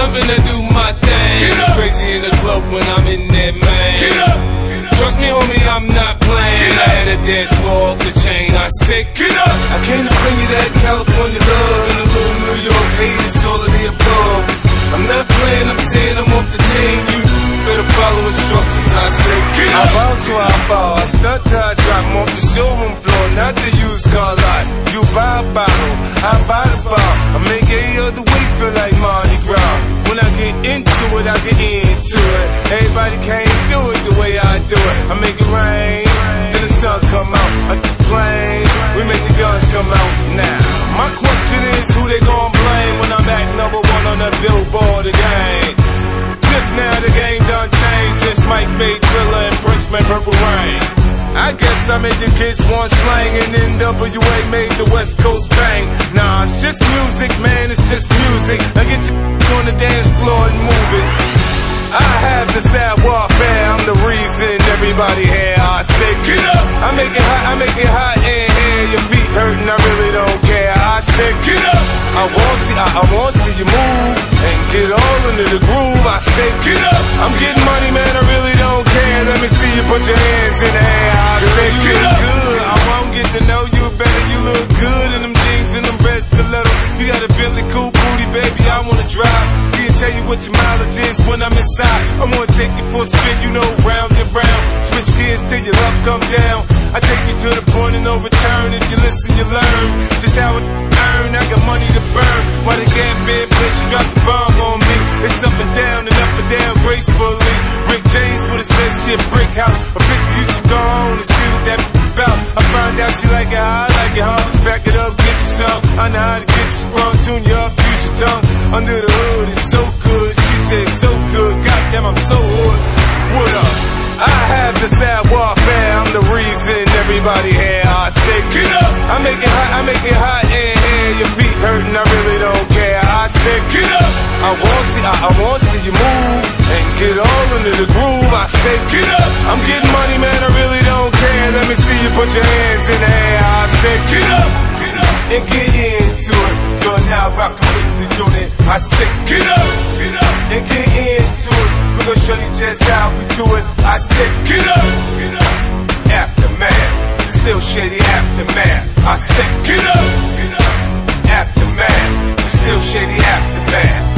jumping to do my thing. It's crazy in the club when I'm in there, man. Get up. Trust me, homie, I'm not playing. I had a dance floor off the chain. I said, get up. I came to bring you that California love and a little New York hate. It's all of the above. I'm not playing, I'm saying I'm off the chain. You better follow instructions. I say, get up. I bow to I bow. I stunt till I drop. I'm off the showroom floor, not the used car lot. You buy a bottle, I buy the bar. I make any other week feel like Mardi Gras. When I get into it, I get into it. Everybody can't do it the way I do it. I make it rain, then the sun come out. I get the plane, we make the guns come out. Now, my question is who they gon' blame when I'm at number one on the Billboard again? Just now the game done changed since Mike made Thriller and Prince made Purple Rain. I guess I made the kids want slang and NWA made the West Coast bang. Nah, it's just music, man, it's just music. Now get your on the dance floor and move it. I have the sad warfare, I'm the reason everybody here. I say, get up. I make it hot in here. Your feet hurting, I really don't care. I say, get up. I want to see you move and get all into the groove. I say, get up. I'm getting money, man, I really don't care. Let me see you put your hands in the air. I say, get up. Good. I won't get to know you better. You look good in them jeans and them red stilettos. You got a Billy cool booty, baby. I wanna drive. See and tell you what your mileage is when I'm inside. I wanna take you for a spin, you know, round and round. Switch gears till your love come down. I take you to the point of no return. If you listen, you learn just how it earn. I got money to burn. While the gap bed bitch, you drop the bomb on me. It's up and down gracefully. Rick James with a says she a brick house. A picture you should go on and see what that about. I find out she like it how I like it, huh? Back it up, get you some. I know how to get you sprung, tune you up, use your tongue. Under the hood, it's so good. She said so good. Goddamn, I'm so hood. What up? I have the sad warfare. I'm the reason everybody here. I say, get up. I make it hot in here. Your feet hurting, I really don't care. I say, get up. I want to see you move and get all into the groove. I say, get up. I'm getting money, man, I really don't care. Let me see you put your hands in the air. I say, get up. And get into it. You're now rockin' with the unit. I say, get up. And get into it. We're gonna show you just how we do it. I said, get up. Aftermath. Still shady aftermath. I said, get up. Aftermath. Still shady aftermath.